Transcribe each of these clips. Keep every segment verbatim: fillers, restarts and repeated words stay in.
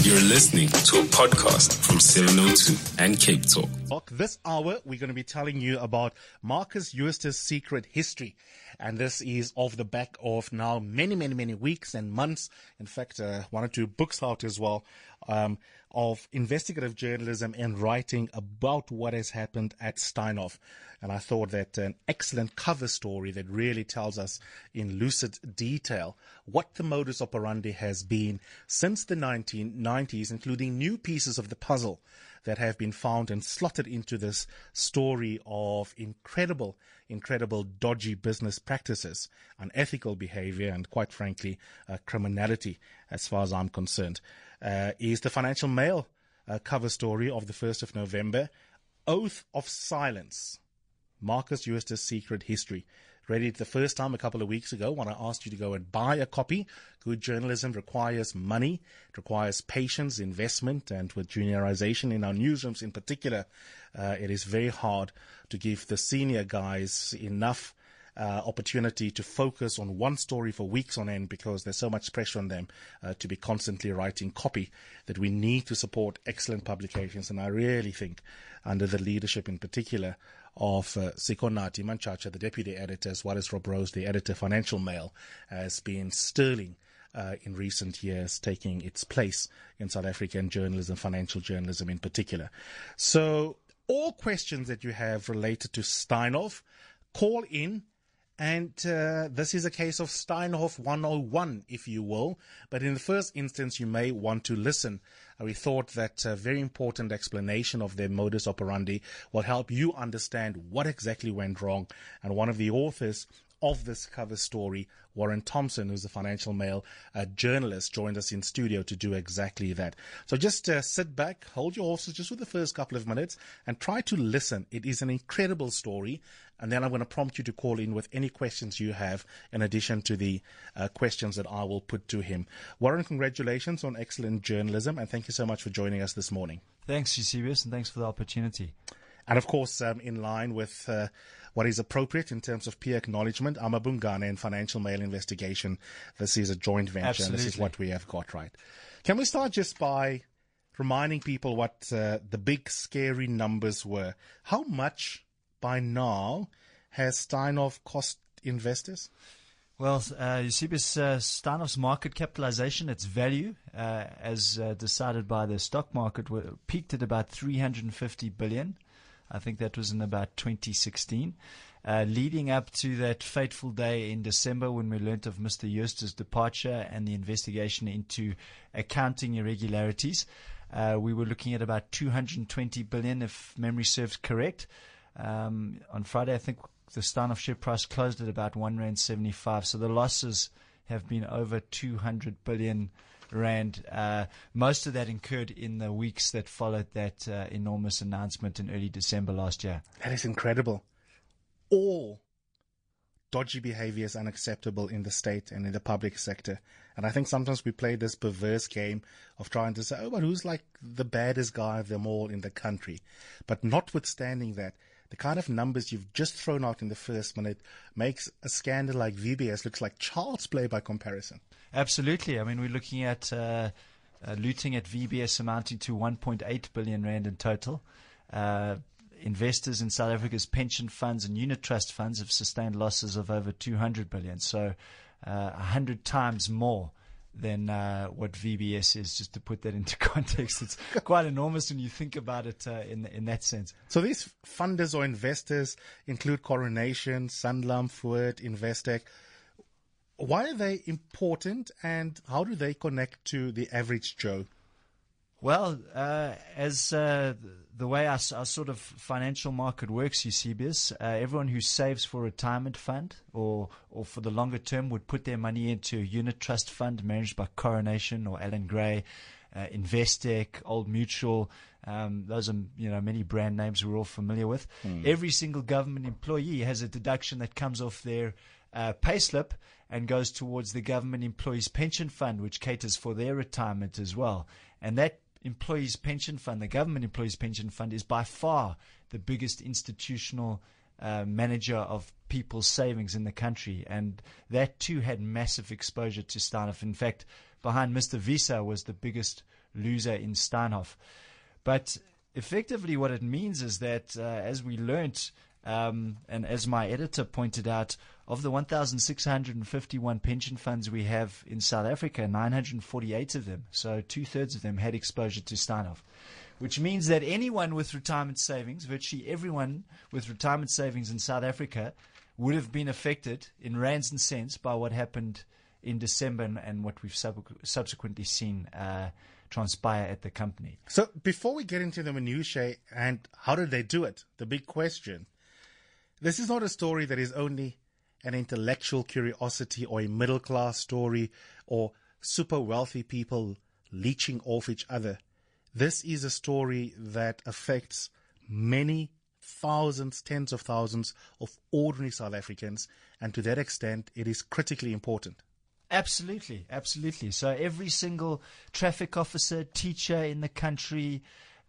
You're listening to a podcast from seven oh two and Cape Talk. This hour, we're going to be telling you about Marcus Jooster's secret history. And this is off the back of now many, many, many weeks and months. In fact, uh, one or two books out as well, um, of investigative journalism and writing about what has happened at Steinhoff. And I thought that an excellent cover story that really tells us in lucid detail what the modus operandi has been since the nineteen nineties, including new pieces of the puzzle that have been found and slotted into this story of incredible, incredible dodgy business practices, unethical behavior, and quite frankly, uh, criminality, as far as I'm concerned, uh, is the Financial Mail uh, cover story of the first of November, Oath of Silence, Marcus Jooster's secret history. Read it the first time a couple of weeks ago when I asked you to go and buy a copy. Good journalism requires money, it requires patience, investment, and with juniorization in our newsrooms in particular, uh, it is very hard to give the senior guys enough Uh, opportunity to focus on one story for weeks on end because there's so much pressure on them uh, to be constantly writing copy that we need to support excellent publications. And I really think under the leadership in particular of uh, Sikonathi Manchacha, the deputy editor, as well as Rob Rose, the editor, Financial Mail, has been sterling uh, in recent years, taking its place in South African journalism, financial journalism in particular. So all questions that you have related to Steinhoff, call in. And uh, this is a case of Steinhoff one oh one, if you will. But in the first instance, you may want to listen. Uh, we thought that a very important explanation of their modus operandi will help you understand what exactly went wrong. And one of the authors of this cover story, Warren Thompson, who's a Financial Mail uh, journalist, joined us in studio to do exactly that. So just uh, sit back, hold your horses just for the first couple of minutes and try to listen. It is an incredible story. And then I'm going to prompt you to call in with any questions you have in addition to the uh, questions that I will put to him. Warren, congratulations on excellent journalism. And thank you so much for joining us this morning. Thanks, Eusebius, and thanks for the opportunity. And of course, um, in line with uh, what is appropriate in terms of peer acknowledgement, Amabungane and Financial Mail Investigation. This is a joint venture, Absolutely. And this is what we have got right. Can we start just by reminding people what uh, the big scary numbers were? How much by now has Steinhoff cost investors? Well, uh, Eusebius, uh, Steinhoff's market capitalization, its value, uh, as uh, decided by the stock market, were, peaked at about three hundred fifty billion. I think that was in about twenty sixteen, uh, leading up to that fateful day in December when we learnt of Mister Jooster's departure and the investigation into accounting irregularities. Uh, we were looking at about two hundred twenty billion, if memory serves correct. Um, on Friday, I think the Steinhoff share price closed at about one rand seventy-five. So the losses have been over two hundred billion rand. Uh, most of that incurred in the weeks that followed that uh, enormous announcement in early December last year. That is incredible. All dodgy behavior is unacceptable in the state and in the public sector. And I think sometimes we play this perverse game of trying to say, oh, but who's like the baddest guy of them all in the country? But notwithstanding that, the kind of numbers you've just thrown out in the first minute makes a scandal like V B S looks like child's play by comparison. Absolutely. I mean, we're looking at uh, uh, looting at V B S amounting to one point eight billion rand in total. Uh, investors in South Africa's pension funds and unit trust funds have sustained losses of over two hundred billion. So uh, one hundred times more than uh, what V B S is, just to put that into context. It's quite enormous when you think about it uh, in in that sense. So these funders or investors include Coronation, Sanlam, Ford, Investec. Why are they important and how do they connect to the average Joe? Well, uh, as uh, the way our, our sort of financial market works, Eusebius, uh, everyone who saves for a retirement fund or or for the longer term would put their money into a unit trust fund managed by Coronation or Allan Gray, uh, Investec, Old Mutual. Um, those are, you know, many brand names we're all familiar with. Mm. Every single government employee has a deduction that comes off their uh, payslip and goes towards the government employees pension fund, which caters for their retirement as well. And that employees pension fund, the government employees pension fund, is by far the biggest institutional uh, manager of people's savings in the country, and that too had massive exposure to Steinhoff. In fact, behind Mister Visa was the biggest loser in Steinhoff. But effectively what it means is that, uh, as we learnt, um, and as my editor pointed out, of the one thousand six hundred fifty-one pension funds we have in South Africa, nine hundred forty-eight of them, so two-thirds of them, had exposure to Steinhoff, which means that anyone with retirement savings, virtually everyone with retirement savings in South Africa, would have been affected in rands and cents by what happened in December and, and what we've sub- subsequently seen uh, transpire at the company. So before we get into the minutiae and how did they do it, the big question, this is not a story that is only an intellectual curiosity or a middle-class story or super wealthy people leeching off each other. This is a story that affects many thousands, tens of thousands of ordinary South Africans, and to that extent, it is critically important. Absolutely, absolutely. So every single traffic officer, teacher in the country,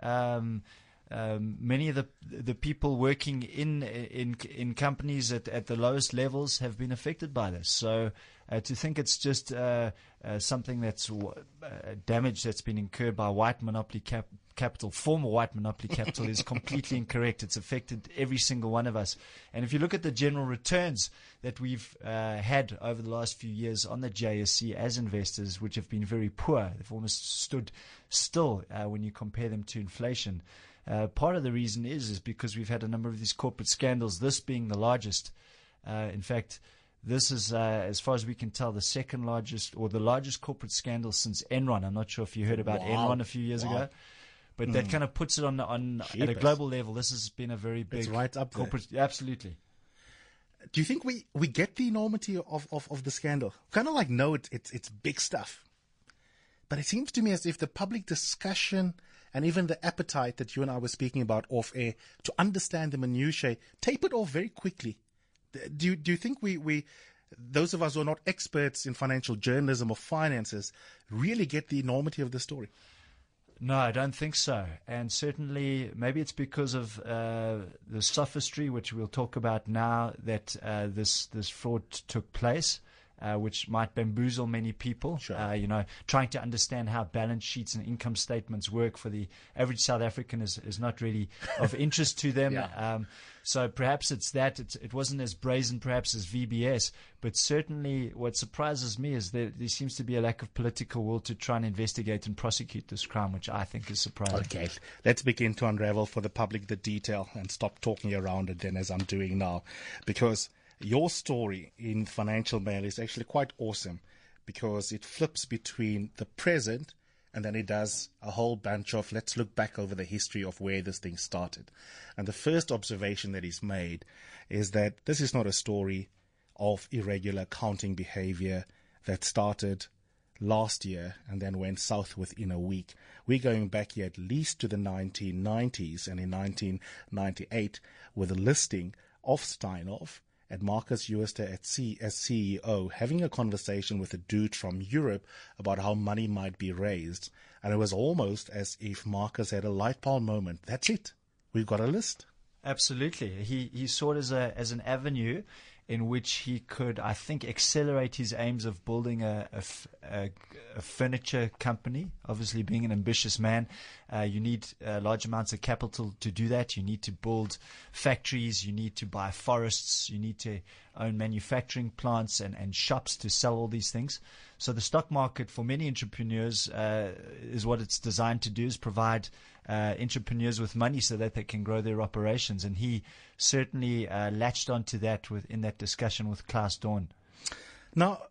um, um, many of the the people working in in in companies at, at the lowest levels have been affected by this. So uh, to think it's just uh, uh, something that's uh, damage that's been incurred by white monopoly cap- capital, former white monopoly capital, is completely incorrect. It's affected every single one of us. And if you look at the general returns that we've uh, had over the last few years on the J S E as investors, which have been very poor, they've almost stood still uh, when you compare them to inflation. Uh, part of the reason is is because we've had a number of these corporate scandals, this being the largest. Uh, in fact, this is, uh, as far as we can tell, the second largest or the largest corporate scandal since Enron. I'm not sure if you heard about Wow. Enron a few years Wow. ago. But mm. that kind of puts it on on at a Jeepers. global level. This has been a very big It's right up there. corporate. Absolutely. Do you think we, we get the enormity of, of, of the scandal? Kind of like, no, it, it's, it's big stuff. But it seems to me as if the public discussion and even the appetite that you and I were speaking about off air to understand the minutiae tapered off very quickly. Do you, do you think we, we, those of us who are not experts in financial journalism or finances, really get the enormity of the story? No, I don't think so. And certainly, maybe it's because of uh, the sophistry, which we'll talk about now, that uh, this this fraud took place, uh, which might bamboozle many people. Sure. Uh, you know, trying to understand how balance sheets and income statements work for the average South African is, is not really of interest to them. Yeah. Um, so perhaps it's that. It's, it wasn't as brazen, perhaps, as V B S. But certainly what surprises me is that there seems to be a lack of political will to try and investigate and prosecute this crime, which I think is surprising. Okay, let's begin to unravel for the public the detail and stop talking around it then, as I'm doing now. Because your story in Financial Mail is actually quite awesome, because it flips between the present and then it does a whole bunch of, let's look back over the history of where this thing started. And the first observation that is made is that this is not a story of irregular accounting behavior that started last year and then went south within a week. We're going back here at least to the nineteen nineties, and in nineteen ninety-eight, with a listing of Steinhoff and Marcus Jooste at C- as C E O, having a conversation with a dude from Europe about how money might be raised. And it was almost as if Marcus had a light bulb moment. That's it. We've got a list. Absolutely. He he saw it as a as an avenue in which he could, I think, accelerate his aims of building a, a, a, a furniture company. Obviously, being an ambitious man, uh, you need uh, large amounts of capital to do that. You need to build factories. You need to buy forests. You need to own manufacturing plants and, and shops to sell all these things. So the stock market, for many entrepreneurs, uh, is what it's designed to do, is provide uh, entrepreneurs with money so that they can grow their operations. And he certainly uh, latched onto that with, in that discussion with Klaus Dorn. Now,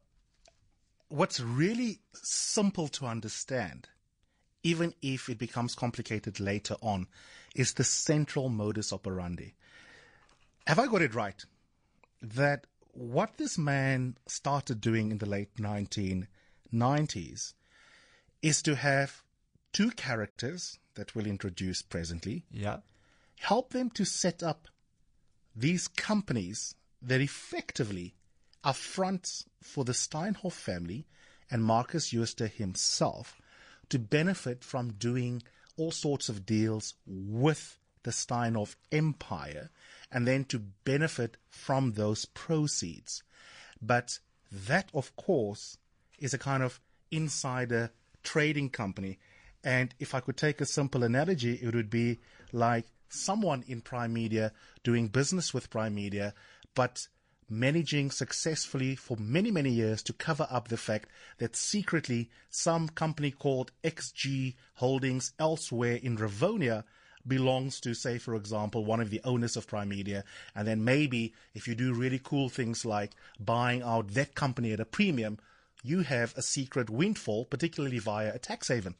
what's really simple to understand, even if it becomes complicated later on, is the central modus operandi. Have I got it right? That what this man started doing in the late nineteen nineties is to have two characters that we'll introduce presently, Yeah. help them to set up these companies that effectively are fronts for the Steinhoff family and Marcus Jooste himself to benefit from doing all sorts of deals with the Steinhoff empire and then to benefit from those proceeds. But that, of course, is a kind of insider trading company. And if I could take a simple analogy, it would be like someone in Prime Media doing business with Prime Media, but managing successfully for many, many years to cover up the fact that secretly some company called X G Holdings elsewhere in Rivonia belongs to, say, for example, one of the owners of Prime Media. And then maybe if you do really cool things like buying out that company at a premium, you have a secret windfall, particularly via a tax haven.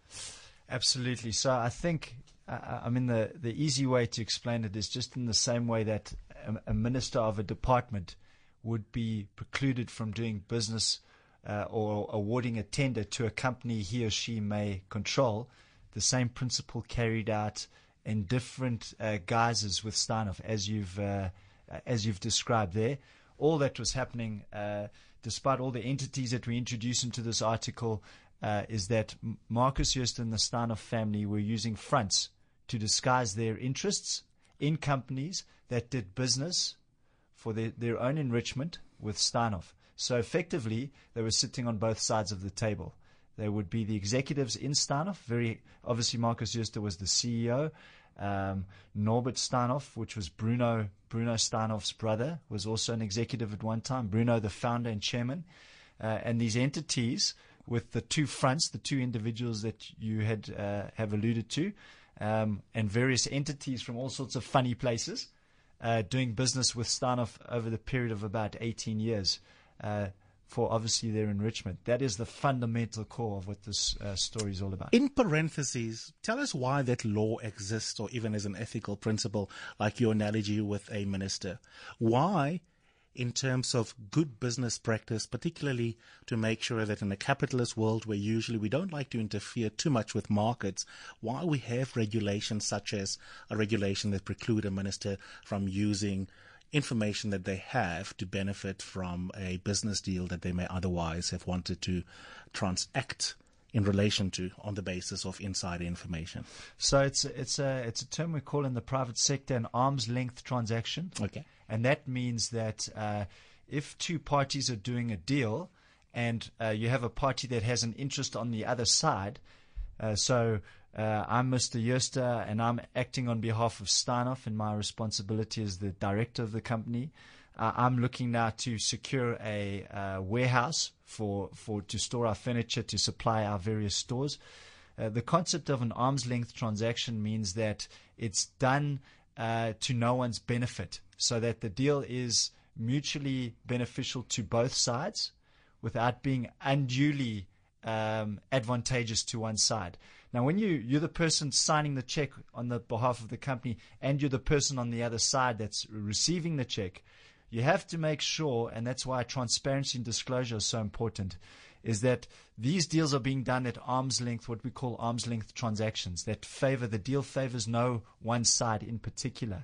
Absolutely. So I think, uh, I mean, the, the easy way to explain it is just in the same way that a, a minister of a department would be precluded from doing business uh, or awarding a tender to a company he or she may control. The same principle carried out in different uh, guises with Steinhoff, as you've uh, as you've described there. All that was happening, uh, despite all the entities that we introduced into this article, uh, is that Marcus Jooste and the Steinhoff family were using fronts to disguise their interests in companies that did business for their, their own enrichment with Steinhoff. So effectively, they were sitting on both sides of the table. There would be the executives in Steinhoff. Very obviously, Marcus Jooste was the C E O. Um, Norbert Steinhoff, which was Bruno Bruno Steinhoff's brother, was also an executive at one time. Bruno, the founder and chairman. Uh, and these entities with the two fronts, the two individuals that you had uh, have alluded to, um, and various entities from all sorts of funny places, uh, doing business with Steinhoff over the period of about eighteen years. Uh, for obviously their enrichment. That is the fundamental core of what this uh, story is all about. In parentheses, tell us why that law exists, or even as an ethical principle, like your analogy with a minister. Why, in terms of good business practice, particularly to make sure that in a capitalist world where usually we don't like to interfere too much with markets, why we have regulations such as a regulation that preclude a minister from using information that they have to benefit from a business deal that they may otherwise have wanted to transact in relation to on the basis of insider information. So it's it's a it's a term we call in the private sector an arm's length transaction. Okay. And that means that uh, if two parties are doing a deal and uh, you have a party that has an interest on the other side, uh, so Uh, I'm Mister Jooste, and I'm acting on behalf of Steinhoff in my responsibility as the director of the company. Uh, I'm looking now to secure a uh, warehouse for, for to store our furniture, to supply our various stores. Uh, the concept of an arm's length transaction means that it's done uh, to no one's benefit, so that the deal is mutually beneficial to both sides without being unduly um, advantageous to one side. Now, when you, you're the person signing the check on the behalf of the company and you're the person on the other side that's receiving the check, you have to make sure, and that's why transparency and disclosure is so important, is that these deals are being done at arm's length, what we call arm's length transactions, that favor, the deal favors no one side in particular.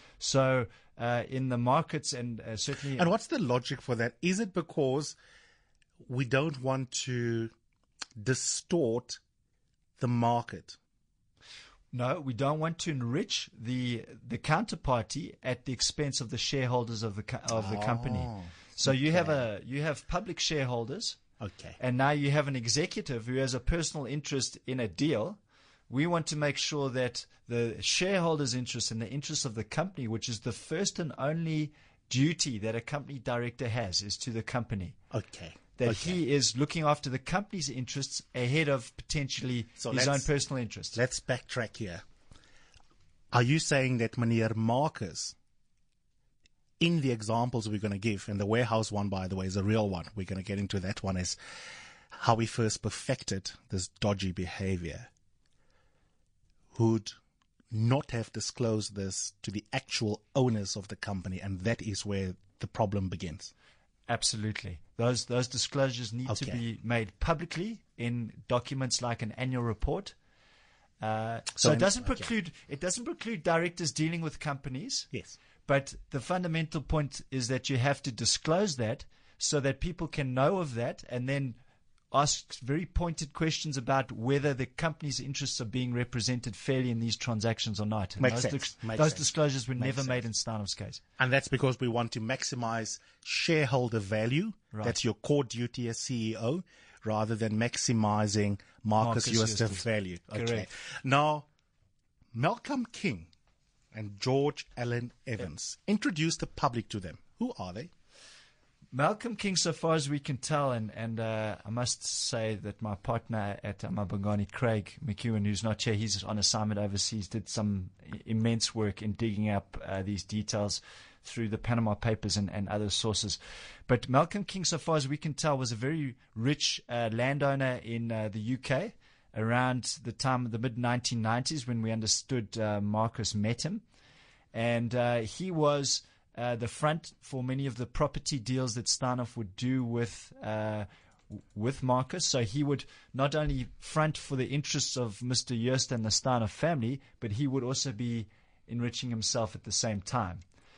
So uh, in the markets and uh, certainly... And what's the logic for that? Is it because we don't want to distort the market? No, we don't want to enrich the the counterparty at the expense of the shareholders of the co- of the oh, company. So okay. you have a you have public shareholders, okay, and now you have an executive who has a personal interest in a deal. We want to make sure that the shareholders' interest and the interest of the company, which is the first and only duty that a company director has, is to the company. Okay. That okay. he is looking after the company's interests ahead of potentially so his own personal interests. Let's backtrack here. Are you saying that Meneer Marcus, in the examples we're going to give, and the warehouse one, by the way, is a real one. We're going to get into that one as how he first perfected this dodgy behavior, would not have disclosed this to the actual owners of the company, and that is where the problem begins. Absolutely. Those those disclosures need okay. to be made publicly in documents like an annual report. Uh, so, so it doesn't okay. preclude it doesn't preclude directors dealing with companies. Yes. But the fundamental point is that you have to disclose that so that people can know of that and then ask very pointed questions about whether the company's interests are being represented fairly in these transactions or not. And Makes those sense. Di- Makes those sense. disclosures were Makes never sense. made in Steinhoff's case. And that's because we want to maximize shareholder value. Right. That's your core duty as C E O. rather than maximizing Marcus, Marcus Jooste Jooste's value. Okay. correct. Now, Malcolm King and George Allen Evans introduced the public to them. Who are they? Malcolm King, so far as we can tell, and, and uh, I must say that my partner at Amabangani, Craig McEwen, who's not here, he's on assignment overseas, did some immense work in digging up uh, these details through the Panama Papers and, and other sources. But Malcolm King, so far as we can tell, was a very rich uh, landowner in uh, the U K around the time of the mid nineteen nineties when we understood uh, Marcus met him. And uh, he was uh, the front for many of the property deals that Steinhoff would do with uh, with Marcus. So he would not only front for the interests of Mister Jooste and the Steinhoff family, but he would also be enriching himself at the same time.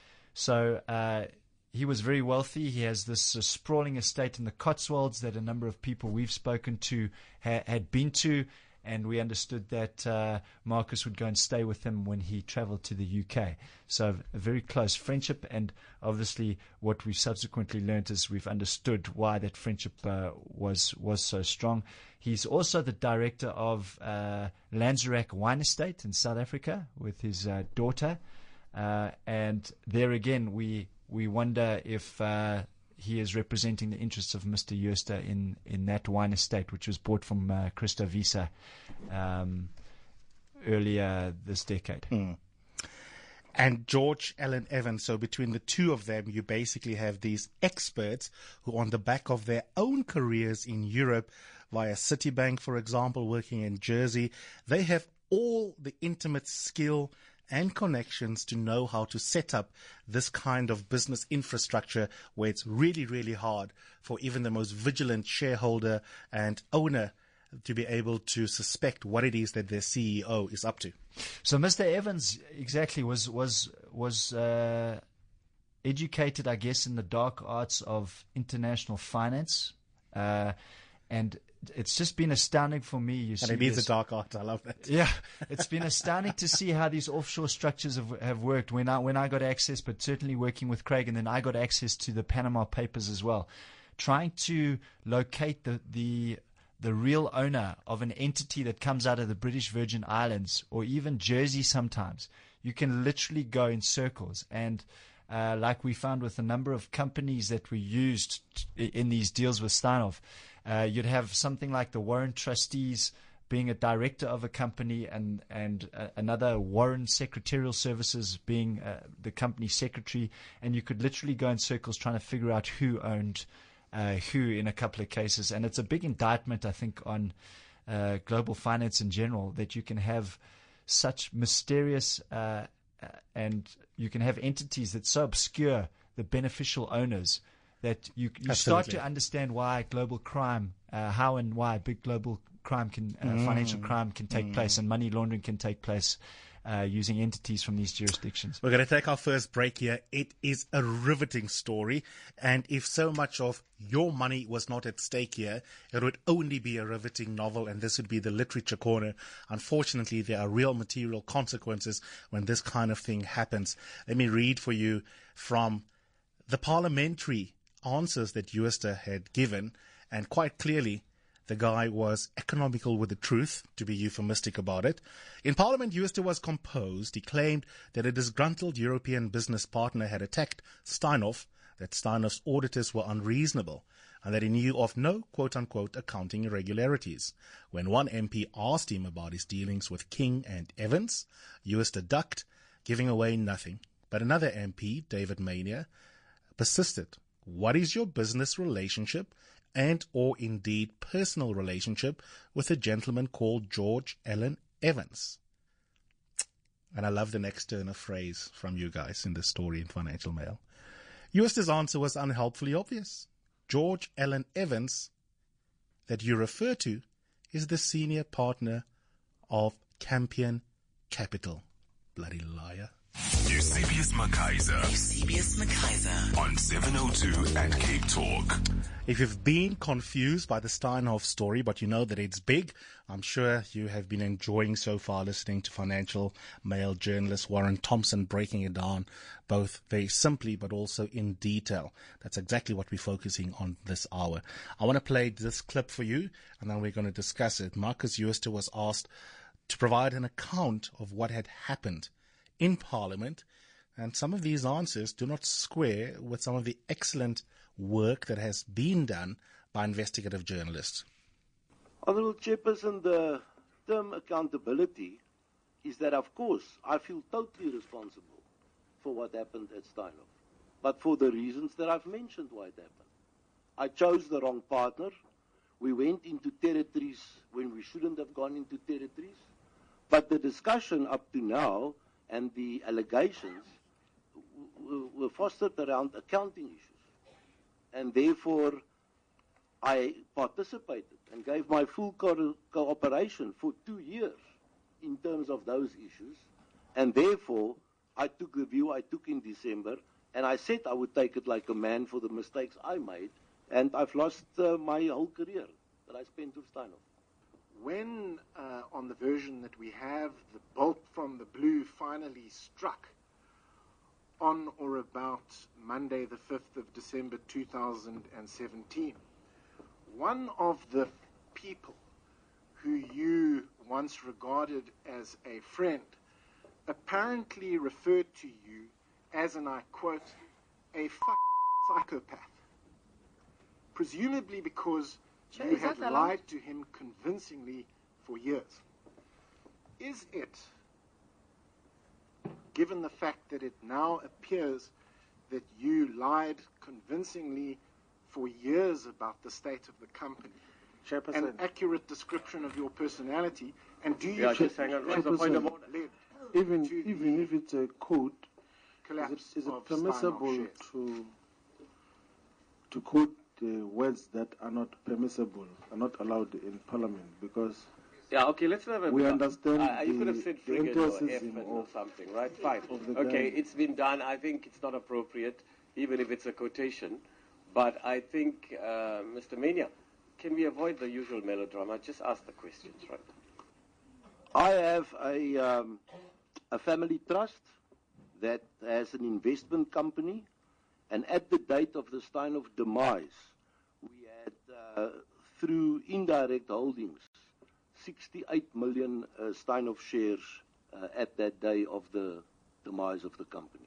So uh, he was very wealthy. He has this uh, sprawling estate in the Cotswolds that a number of people we've spoken to ha- had been to, and we understood that uh, Marcus would go and stay with him when he traveled to the U K. So a very close friendship, and obviously what we've subsequently learned is we've understood why that friendship uh, was was so strong. He's also the director of uh, Lanzerac Wine Estate in South Africa with his uh, daughter. Uh, and there again, we we wonder if uh, he is representing the interests of Mister Jooste in, in that wine estate, which was bought from uh, Christo Wiese um, earlier this decade. Mm. And George Allen Evans, so between the two of them, you basically have these experts who, on the back of their own careers in Europe, via Citibank, for example, working in Jersey, they have all the intimate skill and connections to know how to set up this kind of business infrastructure where it's really, really hard for even the most vigilant shareholder and owner to be able to suspect what it is that their C E O is up to. So Mister Evans exactly was was was uh, educated, I guess, in the dark arts of international finance, uh, and it's just been astounding for me. You see, and it is a dark art. I love that. Yeah, it's been astounding to see how these offshore structures have, have worked. When I when I got access, but certainly working with Craig, and then I got access to the Panama Papers as well, trying to locate the the the real owner of an entity that comes out of the British Virgin Islands or even Jersey. Sometimes you can literally go in circles, and uh, like we found with a number of companies that we used t- in these deals with Steinhoff. Uh, you'd have something like the Warren trustees being a director of a company, and and uh, another Warren Secretarial Services being uh, the company secretary, and you could literally go in circles trying to figure out who owned uh, who in a couple of cases. And it's a big indictment, I think, on uh, global finance in general, that you can have such mysterious uh, and you can have entities that so obscure the beneficial owners that you, you start to understand why global crime, uh, how and why big global crime can, uh, mm. financial crime can take mm. place, and money laundering can take place uh, using entities from these jurisdictions. We're going to take our first break here. It is a riveting story, and if so much of your money was not at stake here, it would only be a riveting novel, and this would be the Literature Corner. Unfortunately, there are real material consequences when this kind of thing happens. Let me read for you from the parliamentary answers that Jooste had given, and quite clearly the guy was economical with the truth, to be euphemistic about it. In Parliament, Jooste was composed. He claimed that a disgruntled European business partner had attacked Steinhoff, that Steinhoff's auditors were unreasonable, and that he knew of no quote-unquote accounting irregularities. When one M P asked him about his dealings with King and Evans, Jooste ducked, giving away nothing. But another M P, David Mania, persisted. What is your business relationship and or indeed personal relationship with a gentleman called George Allen Evans? And I love the next turn of phrase from you guys in this story in Financial Mail. Jooste's answer was unhelpfully obvious. George Allen Evans, that you refer to, is the senior partner of Campion Capital. Bloody liar. Eusebius Makaiser. Eusebius Makaiser. On seven oh two and Cape Talk. If you've been confused by the Steinhoff story, but you know that it's big, I'm sure you have been enjoying so far listening to Financial Mail journalist Warren Thompson breaking it down both very simply but also in detail. That's exactly what we're focusing on this hour. I want to play this clip for you, and then we're going to discuss it. Marcus Jooste was asked to provide an account of what had happened in Parliament, and some of these answers do not square with some of the excellent work that has been done by investigative journalists. Honourable Chairperson, the term accountability is that, of course, I feel totally responsible for what happened at Steinhoff, but for the reasons that I've mentioned why it happened. I chose the wrong partner. We went into territories when we shouldn't have gone into territories, but the discussion up to now and the allegations w- were fostered around accounting issues. And therefore, I participated and gave my full co- cooperation for two years in terms of those issues. And therefore, I took the view I took in December, and I said I would take it like a man for the mistakes I made, and I've lost uh, my whole career that I spent with Steinhoff. When, uh, on the version that we have, the bolt from the blue finally struck on or about Monday the fifth of December two thousand seventeen, one of the people who you once regarded as a friend apparently referred to you as, and I quote, a fuck psychopath. Presumably because you had lied to him convincingly for years. Is it, given the fact that it now appears that you lied convincingly for years about the state of the company, Chairperson, an accurate description of your personality, and do you Yeah, just hang on. What's the point of order? led Even to even the if it's a code, is collapse it, is it of permissible Steinhoff shares? to to quote uh, words that are not permissible, are not allowed in Parliament? Because Yeah, okay, let's have a... we understand Uh, you could have the- said the frigate or enthusiasm airman or of- something, right? Fine. of the Okay, guy. it's been done. I think it's not appropriate, even if it's a quotation. But I think, uh, Mister Mania, can we avoid the usual melodrama? Just ask the questions, right? I have a, um, a family trust that has an investment company, and at the date of the Steinhoff demise, we had, uh, through indirect holdings, sixty-eight million uh, Steinhoff shares uh, at that day of the demise of the company.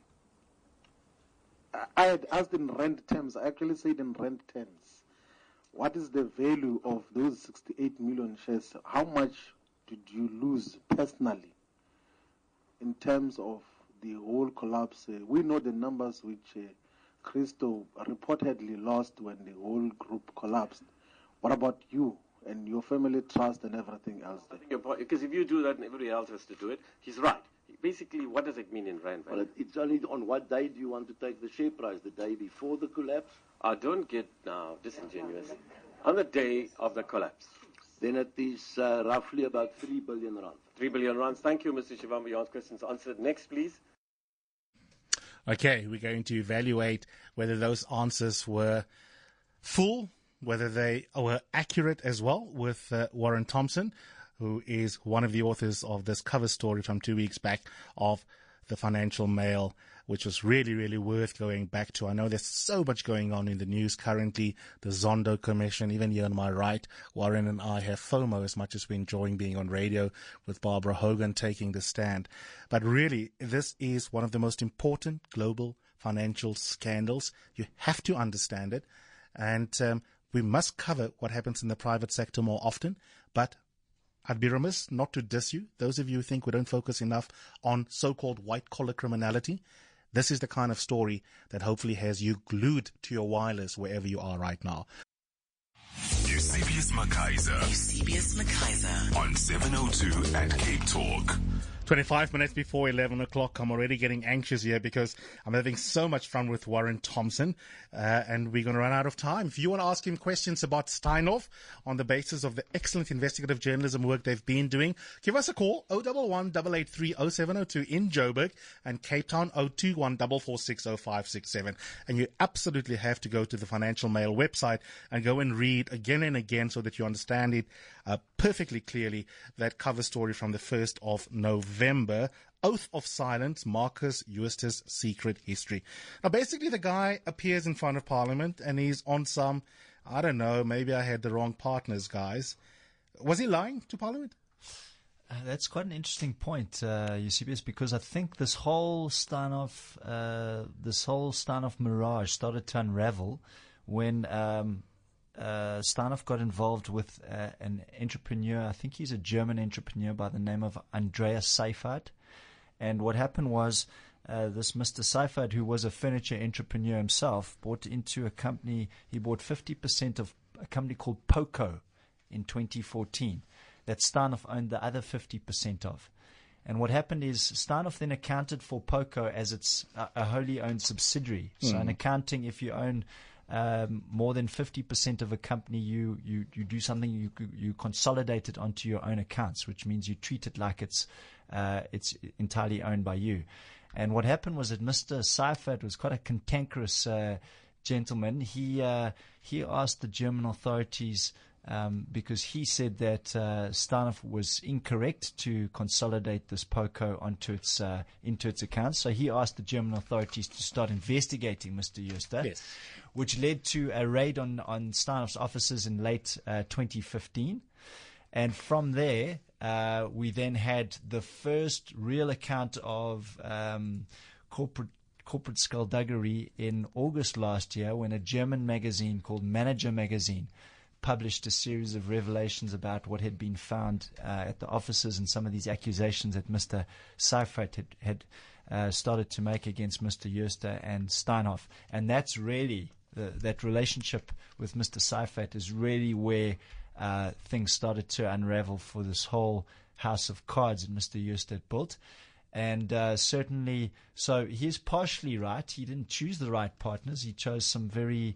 I- I had asked in rand terms. I actually said in rand terms. What is the value of those sixty-eight million shares? How much did you lose personally in terms of the whole collapse? Uh, we know the numbers which uh, Christo reportedly lost when the whole group collapsed. What about you and your family trust and everything else? I think your point, because if you do that and everybody else has to do it, he's right. Basically, what does it mean in rand Well, value? it, it's only on what day do you want to take the share price? The day before the collapse? Uh, don't get now disingenuous. On the day of the collapse, Then it is uh, roughly about three billion rand. three billion rands. Thank you, Mister Shivamba. Your questions answered. Next, please. Okay, we're going to evaluate whether those answers were full, whether they were accurate as well, with uh, Warren Thompson, who is one of the authors of this cover story from two weeks back of the Financial Mail, which was really, really worth going back to. I know there's so much going on in the news currently, the Zondo Commission, even here on my right. Warren and I have FOMO as much as we're enjoying being on radio with Barbara Hogan taking the stand. But really, this is one of the most important global financial scandals. You have to understand it. And um, we must cover what happens in the private sector more often. But I'd be remiss not to diss you. Those of you who think we don't focus enough on so-called white-collar criminality, this is the kind of story that hopefully has you glued to your wireless wherever you are right now. Eusebius Makaiser Eusebius Makaiser. on seven oh two and Cape Talk. twenty-five minutes before eleven o'clock. I'm already getting anxious here because I'm having so much fun with Warren Thompson, uh, and we're going to run out of time. If you want to ask him questions about Steinhoff on the basis of the excellent investigative journalism work they've been doing, give us a call, oh one one, eight eight three, oh seven oh two in Joburg, and Cape Town, oh two one, four four six, oh five six seven. And you absolutely have to go to the Financial Mail website and go and read again and again so that you understand it uh, perfectly clearly, that cover story from the first of November, Oath of Silence, Marcus Jooster's Secret History. Now, basically, the guy appears in front of Parliament and he's on some, I don't know, maybe I had the wrong partners, guys. Was he lying to Parliament? Uh, that's quite an interesting point, uh, Eusebius, because I think this whole Steinhoff, uh, this whole Steinhoff mirage started to unravel when um, uh, Steinhoff got involved with uh, an entrepreneur. I think he's a German entrepreneur by the name of Andreas Seifert. And what happened was uh, this Mister Seifert, who was a furniture entrepreneur himself, bought into a company. He bought fifty percent of a company called Poco in twenty fourteen. That Steinhoff owned the other fifty percent of. And what happened is Steinhoff then accounted for Poco as its uh, a wholly owned subsidiary. Mm. So in accounting, if you own um, more than fifty percent of a company, you, you, you do something, you you consolidate it onto your own accounts, which means you treat it like it's uh, it's entirely owned by you. And what happened was that Mister Seifert was quite a cantankerous uh, gentleman. He uh, he asked the German authorities, Um, because he said that uh, Steinhoff was incorrect to consolidate this Poco onto its uh, into its accounts. So he asked the German authorities to start investigating Mister Jooster, yes. which led to a raid on, on Steinhoff's offices in late uh, twenty fifteen. And from there, uh, we then had the first real account of um, corporate corporate skullduggery in August last year, when a German magazine called Manager Magazine published a series of revelations about what had been found uh, at the offices and some of these accusations that Mister Seifert had, had uh, started to make against Mister Jooster and Steinhoff. And that's really, the, that relationship with Mister Seifert is really where uh, things started to unravel for this whole house of cards that Mister Jooster had built. And uh, certainly, so he's partially right. He didn't choose the right partners. He chose some very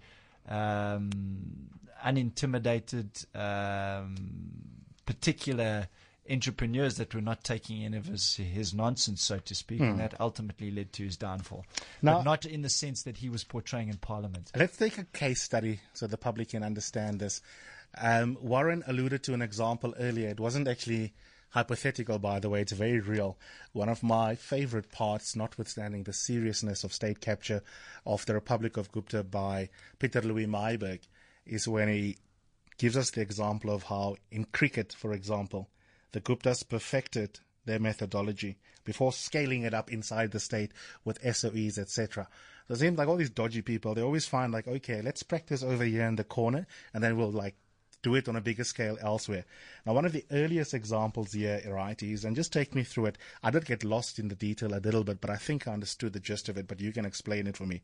um, unintimidated, um, particular entrepreneurs that were not taking any of his, his nonsense, so to speak, mm. and that ultimately led to his downfall. Now, but not in the sense that he was portraying in Parliament. Let's take a case study so the public can understand this. Um, Warren alluded to an example earlier. It wasn't actually hypothetical, by the way. It's very real. One of my favorite parts, notwithstanding the seriousness of state capture of the Republic of Gupta by Peter Louis Myburgh, is when he gives us the example of how in cricket, for example, the Guptas perfected their methodology before scaling it up inside the state with S O Es, et cetera. So it seems like all these dodgy people, they always find like, okay, let's practice over here in the corner, and then we'll like do it on a bigger scale elsewhere. Now, one of the earliest examples here, right, is, and just take me through it. I did get lost in the detail a little bit, but I think I understood the gist of it, but you can explain it for me.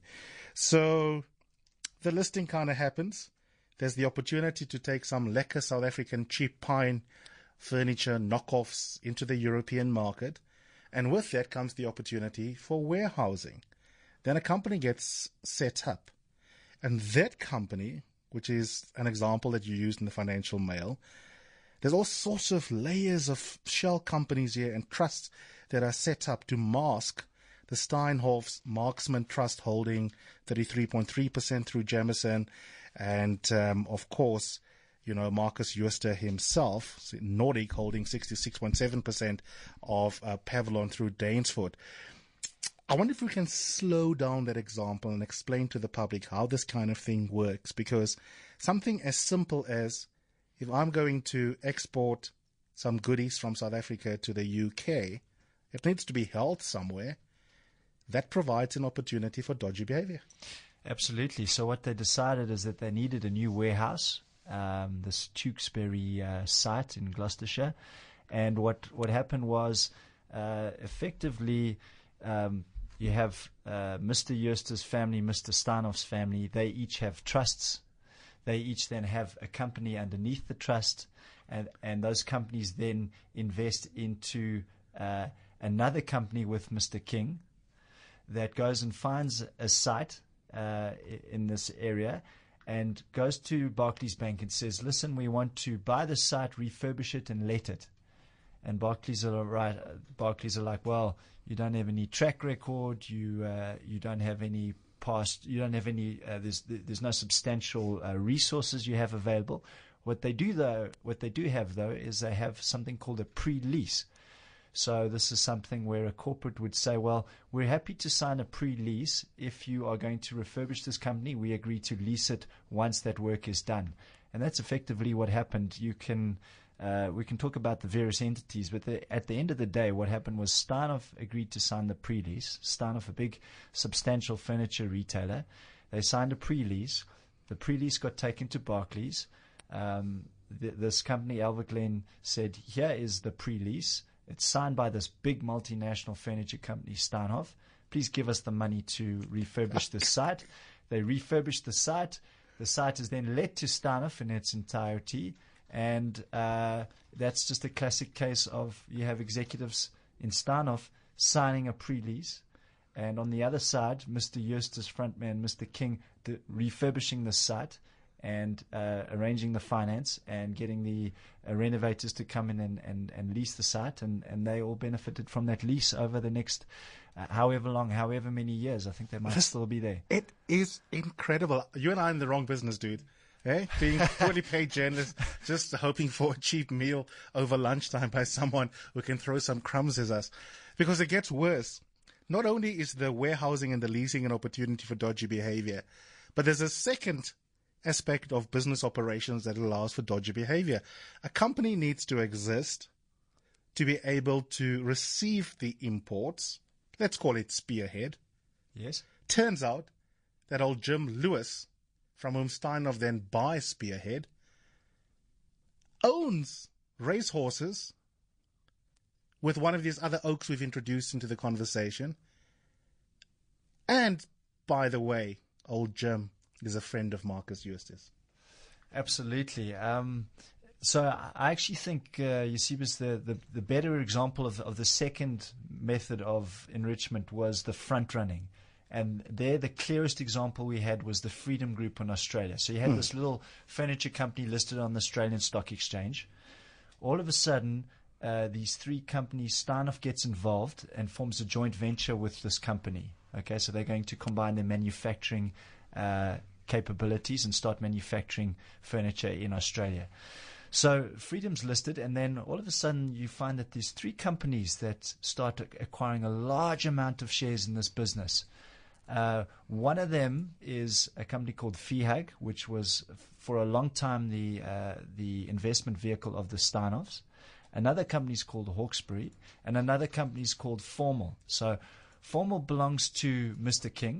So the listing kind of happens. There's the opportunity to take some lekker South African cheap pine furniture knockoffs into the European market. And with that comes the opportunity for warehousing. Then a company gets set up. And that company, which is an example that you used in the Financial Mail, there's all sorts of layers of shell companies here and trusts that are set up to mask the Steinhoff's Marksman Trust holding thirty-three point three percent through Jameson, and um, of course, you know, Marcus Jooster himself, Nordic, holding sixty-six point seven percent of uh, Pavlon through Danesford. I wonder if we can slow down that example and explain to the public how this kind of thing works, because something as simple as, if I'm going to export some goodies from South Africa to the U K, it needs to be held somewhere. That provides an opportunity for dodgy behavior. Absolutely. So what they decided is that they needed a new warehouse, um, this Tewkesbury uh, site in Gloucestershire. And what, what happened was uh, effectively um, you have uh, Mister Jooster's family, Mister Steinhoff's family. They each have trusts. They each then have a company underneath the trust, and, and those companies then invest into uh, another company with Mister King that goes and finds a site uh, in this area and goes to Barclays Bank and says, listen, we want to buy the site, refurbish it, and let it. And Barclays are right. Barclays are like, well, you don't have any track record. You uh, you don't have any past. You don't have any. Uh, there's there's no substantial uh, resources you have available. What they do though, what they do have though, is they have something called a pre-lease. So this is something where a corporate would say, well, we're happy to sign a pre-lease. If you are going to refurbish this company, we agree to lease it once that work is done. And that's effectively what happened. You can, uh, we can talk about the various entities, but the, at the end of the day, what happened was Steinhoff agreed to sign the pre-lease. Steinhoff, a big, substantial furniture retailer, they signed a pre-lease. The pre-lease got taken to Barclays. Um, th- this company, Albert Glen, said, here is the pre-lease. It's signed by this big multinational furniture company, Steinhoff. Please give us the money to refurbish the site. They refurbished the site. The site is then let to Steinhoff in its entirety. And uh, that's just a classic case of you have executives in Steinhoff signing a pre-lease. And on the other side, Mister Jooster's frontman, Mister King, the, refurbishing the site and uh, arranging the finance and getting the uh, renovators to come in and, and, and lease the site. And, and they all benefited from that lease over the next uh, however long, however many years. I think they might This- still be there. It is incredible. You and I are in the wrong business, dude. Eh? Being poorly paid journalists, just hoping for a cheap meal over lunchtime by someone who can throw some crumbs at us. Because it gets worse. Not only is the warehousing and the leasing an opportunity for dodgy behavior, but there's a second aspect of business operations that allows for dodgy behavior. A company needs to exist to be able to receive the imports. Let's call it Spearhead. Yes? Turns out that old Jim Lewis, from whom Steinhoff then buys Spearhead, owns racehorses with one of these other oaks we've introduced into the conversation. And, by the way, old Jim is a friend of Marcus Eustace. Absolutely. Um, so I actually think, uh, Eusebius, the, the, the better example of, of the second method of enrichment was the front running. And there, the clearest example we had was the Freedom Group in Australia. So you had this little furniture company listed on the Australian Stock Exchange. All of a sudden, uh, these three companies, Steinhoff gets involved and forms a joint venture with this company. Okay, so they're going to combine their manufacturing uh, capabilities and start manufacturing furniture in Australia. So Freedom's listed, and then all of a sudden you find that there's three companies that start acquiring a large amount of shares in this business. Uh, one of them is a company called Fihag, which was for a long time the uh, the investment vehicle of the Steinhoffs. Another company is called Hawkesbury, and another company is called Formal. So Formal belongs to Mister King,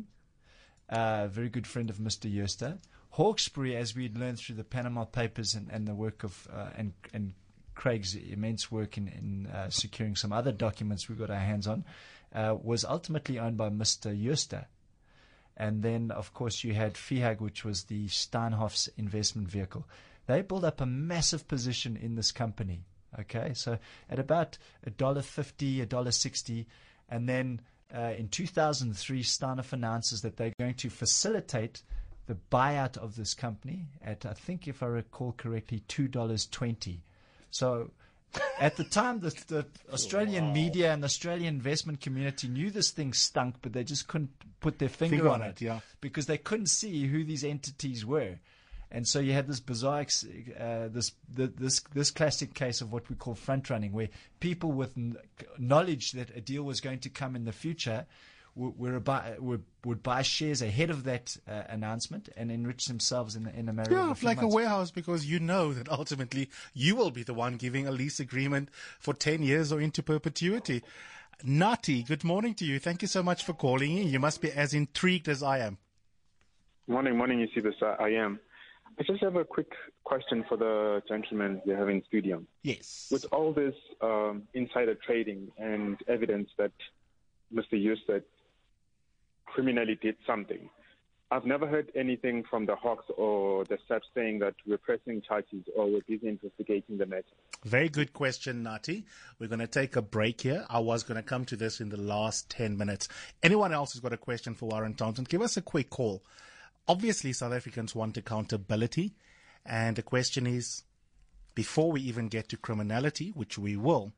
a very good friend of Mister Jooster. Hawkesbury, as we had learned through the Panama Papers and, and the work of uh, and and Craig's immense work in, in uh, securing some other documents we got our hands on, uh, was ultimately owned by Mister Jooster. And then, of course, you had Fihag, which was the Steinhoff's investment vehicle. They built up a massive position in this company. Okay, so at about a dollar fifty, a dollar sixty, and then uh, in two thousand three, Steinhoff announces that they're going to facilitate the buyout of this company at, I think, if I recall correctly, two dollars twenty. So at the time, the, the Australian wow. media and the Australian investment community knew this thing stunk, but they just couldn't put their finger, finger on, on it, it yeah. because they couldn't see who these entities were. And so you had this bizarre, uh, this the, this this classic case of what we call front running, where people with n- knowledge that a deal was going to come in the future Were buy, would, would buy shares ahead of that uh, announcement and enrich themselves in, in a matter yeah, of a like months. a warehouse, because you know that ultimately you will be the one giving a lease agreement for ten years or into perpetuity. Nati, good morning to you. Thank you so much for calling in. You must be as intrigued as I am. Morning, morning, you see this. Uh, I am. I just have a quick question for the gentleman we have in studio. Yes. With all this um, insider trading and evidence that Mister Jooster criminally did something, I've never heard anything from the Hawks or the S A P saying that we're pressing charges or we're busy investigating the matter. Very good question, Nati. We're going to take a break here. I was going to come to this in the last ten minutes. Anyone else who's got a question for Warren Townsend, give us a quick call. Obviously, South Africans want accountability. And the question is, before we even get to criminality, which we will,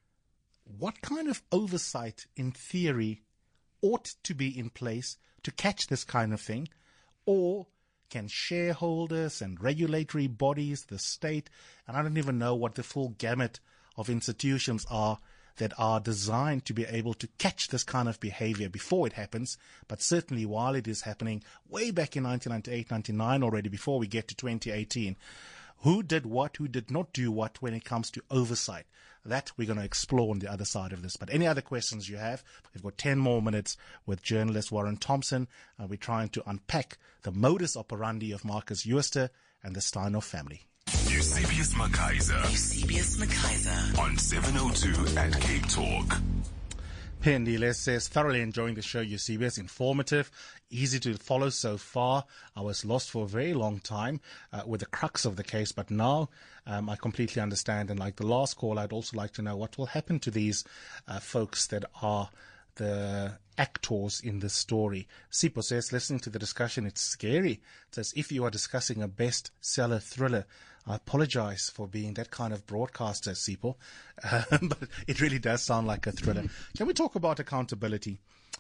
what kind of oversight, in theory, ought to be in place to catch this kind of thing? Or can shareholders and regulatory bodies, the state, and I don't even know what the full gamut of institutions are that are designed to be able to catch this kind of behavior before it happens, but certainly while it is happening, way back in nineteen ninety-eight, ninety-nine already, before we get to twenty eighteen. Who did what, who did not do what when it comes to oversight? That we're going to explore on the other side of this. But any other questions you have, we've got ten more minutes with journalist Warren Thompson. Uh, we're trying to unpack the modus operandi of Marcus Jooste and the Steinhoff family. Eusebius Makaiser. Eusebius Makaiser. On seven oh two at Cape Talk. Pendile says, thoroughly enjoying the show, Eusebius. Informative, easy to follow so far. I was lost for a very long time uh, with the crux of the case, but now um, I completely understand. And like the last call, I'd also like to know what will happen to these uh, folks that are the actors in this story. Sipo says, listening to the discussion, it's scary. It says, if you are discussing a bestseller thriller, I apologize for being that kind of broadcaster, Sipo, um, but it really does sound like a thriller. Can we talk about accountability?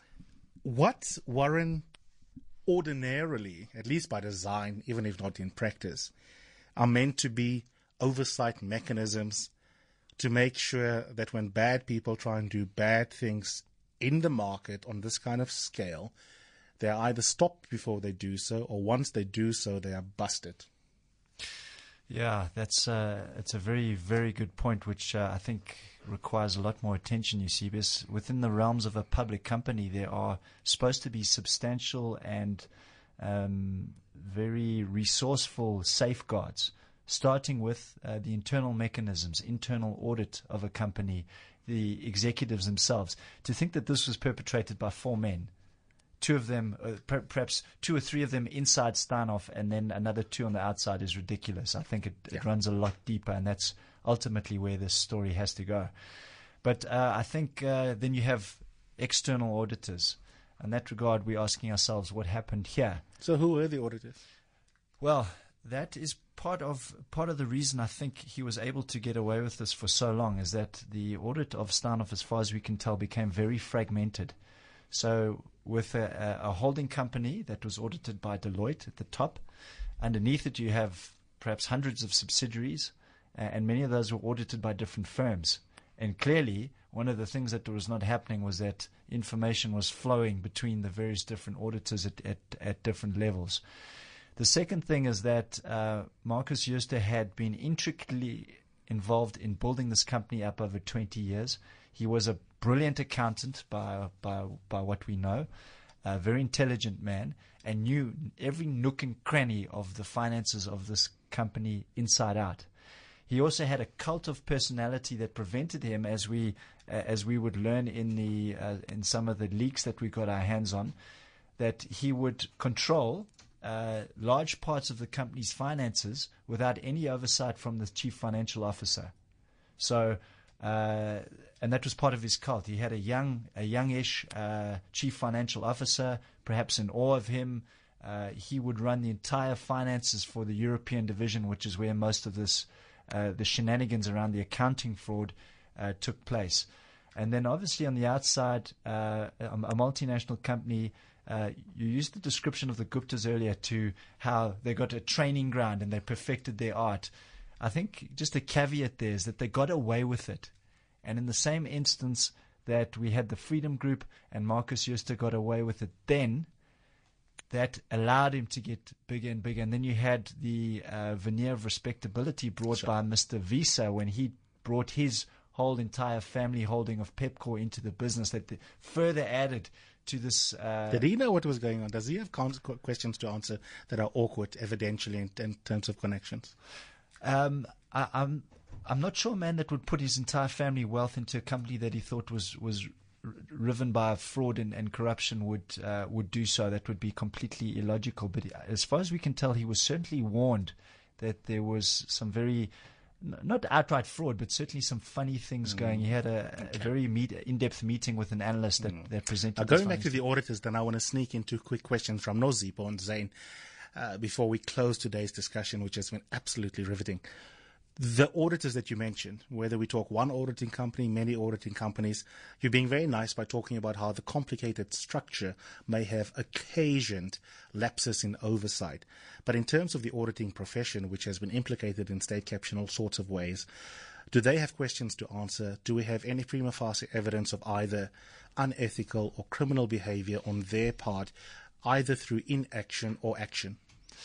What, Warren, ordinarily, at least by design, even if not in practice, are meant to be oversight mechanisms to make sure that when bad people try and do bad things in the market on this kind of scale, they are either stopped before they do so, or once they do so, they are busted. Yeah, that's uh, it's a very, very good point, which uh, I think requires a lot more attention, Eusebius. Within the realms of a public company, there are supposed to be substantial and um, very resourceful safeguards, starting with uh, the internal mechanisms, internal audit of a company, the executives themselves. To think that this was perpetrated by four men, two of them, uh, per- perhaps two or three of them inside Steinhoff, and then another two on the outside is ridiculous. I think it, yeah. it runs a lot deeper, and that's ultimately where this story has to go. But uh, I think uh, then you have external auditors. In that regard, we're asking ourselves what happened here. So who were the auditors? Well, that is part of part of the reason I think he was able to get away with this for so long, is that the audit of Steinhoff, as far as we can tell, became very fragmented. So with a, a holding company that was audited by Deloitte at the top, underneath it you have perhaps hundreds of subsidiaries, uh, and many of those were audited by different firms. And clearly, one of the things that was not happening was that information was flowing between the various different auditors at, at, at different levels. The second thing is that uh, Marcus Jooste had been intricately involved in building this company up over twenty years. He was a brilliant accountant by by by what we know, a very intelligent man, and knew every nook and cranny of the finances of this company inside out. He also had a cult of personality that prevented him, as we uh, as we would learn in the uh, in some of the leaks that we got our hands on, that he would control uh, large parts of the company's finances without any oversight from the chief financial officer. So. Uh, and that was part of his cult. He had a young, a youngish uh, chief financial officer, perhaps in awe of him. Uh, he would run the entire finances for the European division, which is where most of this, uh, the shenanigans around the accounting fraud uh, took place. And then obviously on the outside, uh, a, a multinational company, uh, you used the description of the Guptas earlier to how they got a training ground and they perfected their art. I think just a caveat there is that they got away with it. And in the same instance that we had the Freedom Group and Marcus Jooste got away with it then, that allowed him to get bigger and bigger. And then you had the uh, veneer of respectability brought sure. by Mister Visa when he brought his whole entire family holding of Pepkor into the business, that the, further added to this. Uh, Did he know what was going on? Does he have questions to answer that are awkward, evidentially, in, in terms of connections? Um, I, I'm I'm not sure a man that would put his entire family wealth into a company that he thought was was riven by fraud and, and corruption would uh, would do so. That would be completely illogical. But as far as we can tell, he was certainly warned that there was some very, not outright fraud, but certainly some funny things mm. going. He had a, a very meet, in-depth meeting with an analyst that, mm. that presented. Now, going back to the auditors, then I want to sneak into quick questions from Nozipho and Zane uh, before we close today's discussion, which has been absolutely riveting. The auditors that you mentioned, whether we talk one auditing company, many auditing companies, you're being very nice by talking about how the complicated structure may have occasioned lapses in oversight. But in terms of the auditing profession, which has been implicated in state capture in all sorts of ways, do they have questions to answer? Do we have any prima facie evidence of either unethical or criminal behavior on their part, either through inaction or action?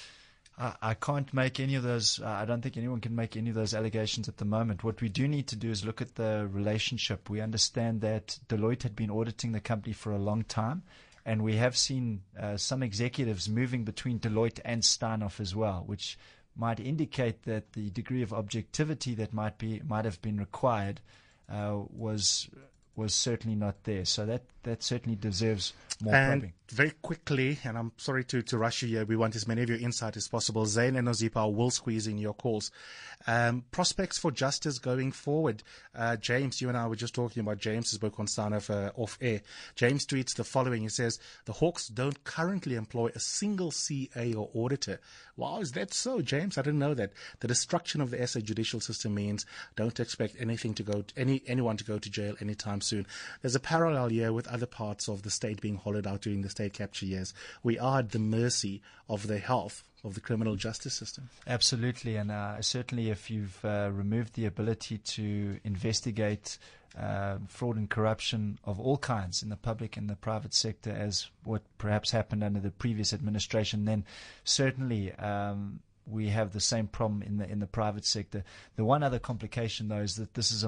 I can't make any of those. Uh, I don't think anyone can make any of those allegations at the moment. What we do need to do is look at the relationship. We understand that Deloitte had been auditing the company for a long time, and we have seen uh, some executives moving between Deloitte and Steinhoff as well, which might indicate that the degree of objectivity that might be might have been required uh, was was certainly not there. So that, that certainly deserves more and probing. Very quickly, and I'm sorry to, to rush you here, we want as many of your insight as possible. Zane and Nozipho will squeeze in your calls. Um, prospects for justice going forward. Uh, James, you and I were just talking about James's book on Steinhoff uh, off air. James tweets the following. He says, the Hawks don't currently employ a single C A or auditor. Wow, is that so, James? I didn't know that. The destruction of the S A judicial system means don't expect anything to go, to, any anyone to go to jail anytime soon. There's a parallel here with other parts of the state being hollowed out during the state capture years. We are at the mercy of the health of the criminal justice system. Absolutely, and uh, certainly if you've uh, removed the ability to investigate uh, fraud and corruption of all kinds in the public and the private sector, as what perhaps happened under the previous administration, then certainly um, we have the same problem in the in the private sector. The one other complication, though, is that this is a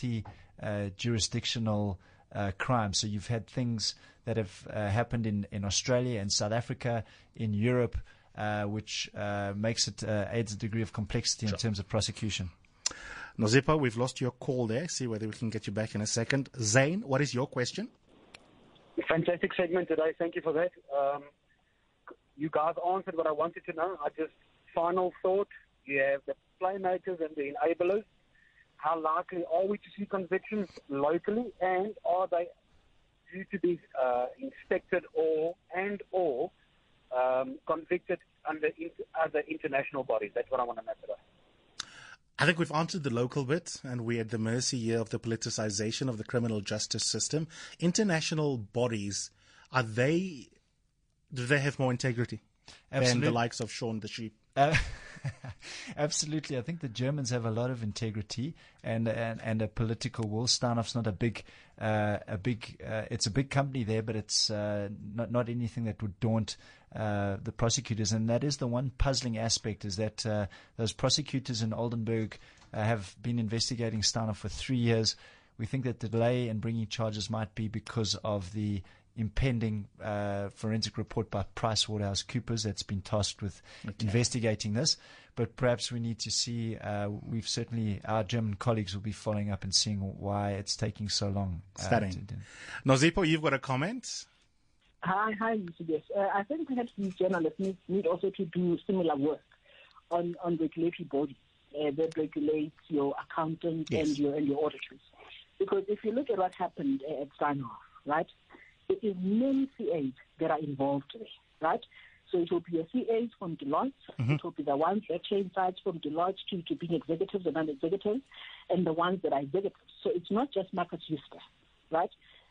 multi-jurisdictional uh, uh, crime. So you've had things that have uh, happened in, in Australia and South Africa, in Europe, uh, which uh, makes it uh, adds a degree of complexity in sure. terms of prosecution. Nozipho, we've lost your call there. See whether we can get you back in a second. Zane, what is your question? Fantastic segment today. Thank you for that. Um, you guys answered what I wanted to know. I just final thought. You have the playmakers and the enablers. How likely are we to see convictions locally, and are they due to be uh, inspected or and or um, convicted under in, other international bodies? That's what I want to know today. I think we've answered the local bit, and we're at the mercy here of the politicization of the criminal justice system. International bodies, are they, do they have more integrity Absolutely. than the likes of Shaun the Sheep? Uh, absolutely. I think the Germans have a lot of integrity and and, and a political will. Steinhoff's not a big, uh, a big. Uh, it's a big company there, but it's uh, not not anything that would daunt uh, the prosecutors. And that is the one puzzling aspect: is that uh, those prosecutors in Oldenburg uh, have been investigating Steinhoff for three years. We think that the delay in bringing charges might be because of the impending uh, forensic report by PricewaterhouseCoopers that's been tasked with okay. investigating this. But perhaps we need to see, uh, we've certainly, our German colleagues will be following up and seeing why it's taking so long. Studying. Uh, Nozipho, you've got a comment? Hi, hi, yes. Uh, I think perhaps these journalists need, need also to do similar work on, on regulatory bodies uh, that regulate your accountants yes. and your and your auditors. Because if you look at what happened uh, at Steinhoff, right, it is many C As that are involved there, right? So it will be a C As from Deloitte. Mm-hmm. It will be the ones that change sides from Deloitte to, to being executives and non-executives, and the ones that are executives. So it's not just Marcus Jooste, right?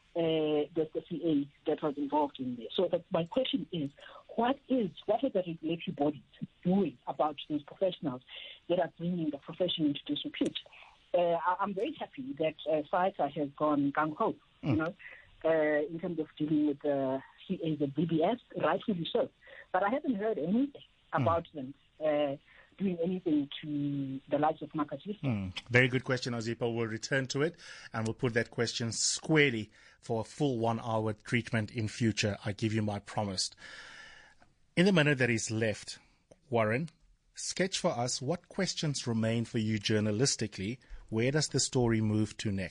Uh, there's the C A that was involved in there. So that my question is, what is what are the regulatory bodies doing about these professionals that are bringing the profession into disrepute? Uh, I, I'm very happy that uh, SAICA has gone gung-ho, mm. you know, Uh, in terms of dealing with the C As and B B S, rightfully so. But I haven't heard anything about mm. them uh, doing anything to the likes of Marcus Jooste. Mm. Very good question, Nozipho. We'll return to it, and we'll put that question squarely for a full one-hour treatment in future. I give you my promise. In the minute that is left, Warren, sketch for us what questions remain for you journalistically. Where does the story move to next?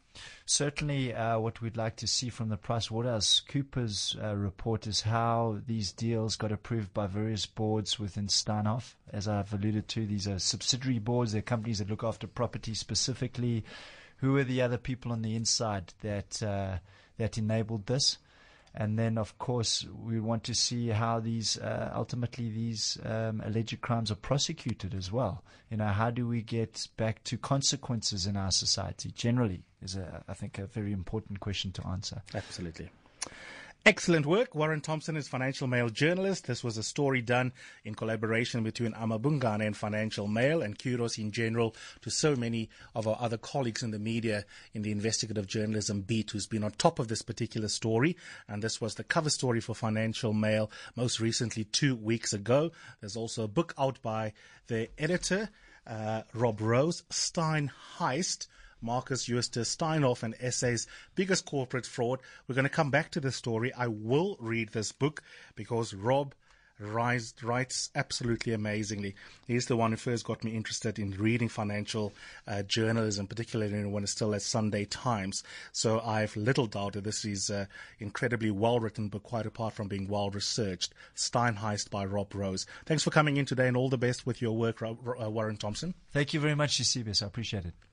Certainly, uh, what we'd like to see from the PricewaterhouseCoopers uh, report is how these deals got approved by various boards within Steinhoff. As I've alluded to, these are subsidiary boards. They're companies that look after property specifically. Who are the other people on the inside that uh, that enabled this? And then, of course, we want to see how these uh, ultimately these um, alleged crimes are prosecuted as well. You know, how do we get back to consequences in our society generally is, a, I think, a very important question to answer. Absolutely. Excellent work. Warren Thompson is Financial Mail journalist. This was a story done in collaboration between Amabungane and Financial Mail, and kudos in general to so many of our other colleagues in the media in the investigative journalism beat who's been on top of this particular story. And this was the cover story for Financial Mail most recently two weeks ago. There's also a book out by the editor, uh, Rob Rose, Stein Heist, Marcus Eustace Steinhoff and S A's biggest corporate fraud. We're going to come back to this story. I will read this book because Rob writes, writes absolutely amazingly. He's the one who first got me interested in reading financial uh, journalism, particularly when it's still at Sunday Times. So I've little doubt that this is uh, incredibly well written, but quite apart from being well researched. Stein Heist by Rob Rose. Thanks for coming in today, and all the best with your work, uh, Warren Thompson. Thank you very much, Eusebius. I appreciate it.